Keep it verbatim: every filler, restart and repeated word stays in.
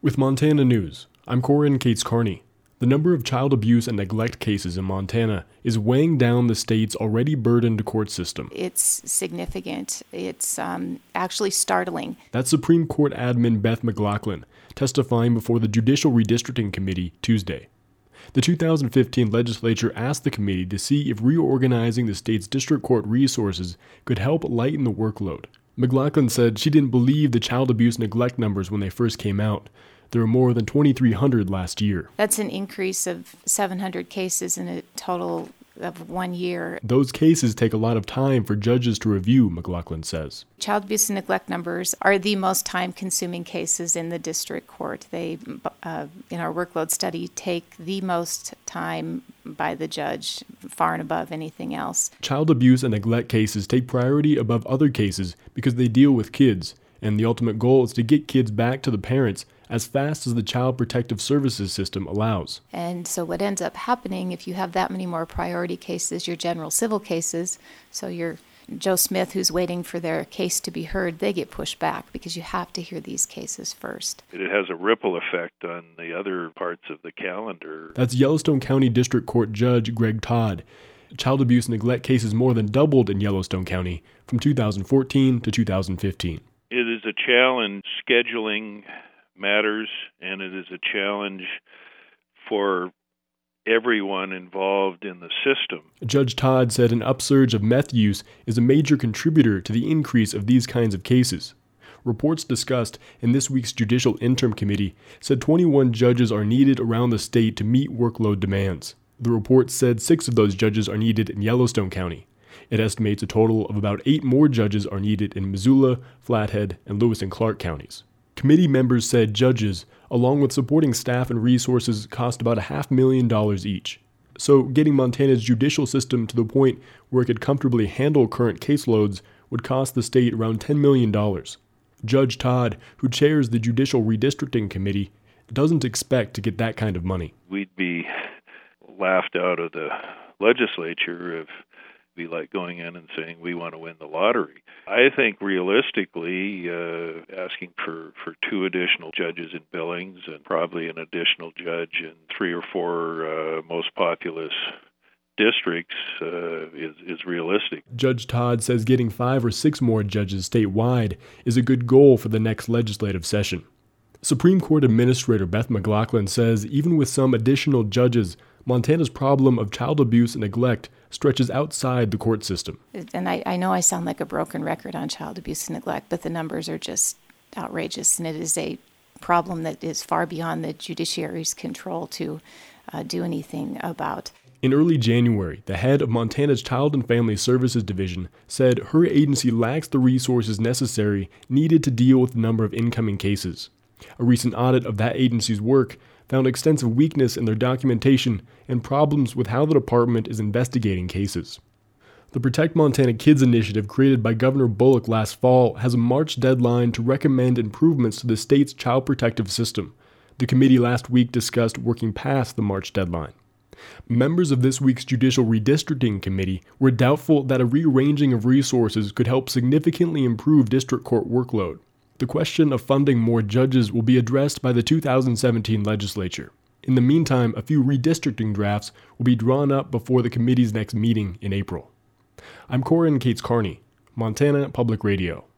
With Montana News, I'm Corin Cates Carney. The number of child abuse and neglect cases in Montana is weighing down the state's already burdened court system. It's significant. It's um, actually startling. That's Supreme Court admin Beth McLaughlin testifying before the Judicial Redistricting Committee Tuesday. The two thousand fifteen legislature asked the committee to see if reorganizing the state's district court resources could help lighten the workload. McLaughlin said she didn't believe the child abuse neglect numbers when they first came out. There were more than twenty-three hundred last year. That's an increase of seven hundred cases in a total of one year. Those cases take a lot of time for judges to review, McLaughlin says. Child abuse and neglect numbers are the most time-consuming cases in the district court. They, uh, in our workload study, take the most time by the judge, far and above anything else. Child abuse and neglect cases take priority above other cases because they deal with kids, and the ultimate goal is to get kids back to the parents as fast as the Child Protective Services system allows. And so what ends up happening, if you have that many more priority cases, your general civil cases, so your Joe Smith who's waiting for their case to be heard, they get pushed back because you have to hear these cases first. It has a ripple effect on the other parts of the calendar. That's Yellowstone County District Court Judge Greg Todd. Child abuse and neglect cases more than doubled in Yellowstone County from two thousand fourteen to two thousand fifteen. It is a challenge scheduling matters, and it is a challenge for everyone involved in the system. Judge Todd said an upsurge of meth use is a major contributor to the increase of these kinds of cases. Reports discussed in this week's Judicial Interim Committee said twenty-one judges are needed around the state to meet workload demands. The report said six of those judges are needed in Yellowstone County. It estimates a total of about eight more judges are needed in Missoula, Flathead, and Lewis and Clark counties. Committee members said judges, along with supporting staff and resources, cost about a half million dollars each. So getting Montana's judicial system to the point where it could comfortably handle current caseloads would cost the state around ten million dollars. Judge Todd, who chairs the Judicial Redistricting Committee, doesn't expect to get that kind of money. We'd be laughed out of the legislature if be like going in and saying we want to win the lottery. I think realistically, uh, asking for, for two additional judges in Billings and probably an additional judge in three or four uh, most populous districts uh, is, is realistic. Judge Todd says getting five or six more judges statewide is a good goal for the next legislative session. Supreme Court Administrator Beth McLaughlin says even with some additional judges, Montana's problem of child abuse and neglect stretches outside the court system. And I, I know I sound like a broken record on child abuse and neglect, but the numbers are just outrageous, and it is a problem that is far beyond the judiciary's control to uh, do anything about. In early January, the head of Montana's Child and Family Services Division said her agency lacks the resources necessary needed to deal with the number of incoming cases. A recent audit of that agency's work found extensive weakness in their documentation and problems with how the department is investigating cases. The Protect Montana Kids initiative created by Governor Bullock last fall has a March deadline to recommend improvements to the state's child protective system. The committee last week discussed working past the March deadline. Members of this week's Judicial Redistricting Committee were doubtful that a rearranging of resources could help significantly improve district court workload. The question of funding more judges will be addressed by the two thousand seventeen legislature. In the meantime, a few redistricting drafts will be drawn up before the committee's next meeting in April. I'm Corin Cates Carney, Montana Public Radio.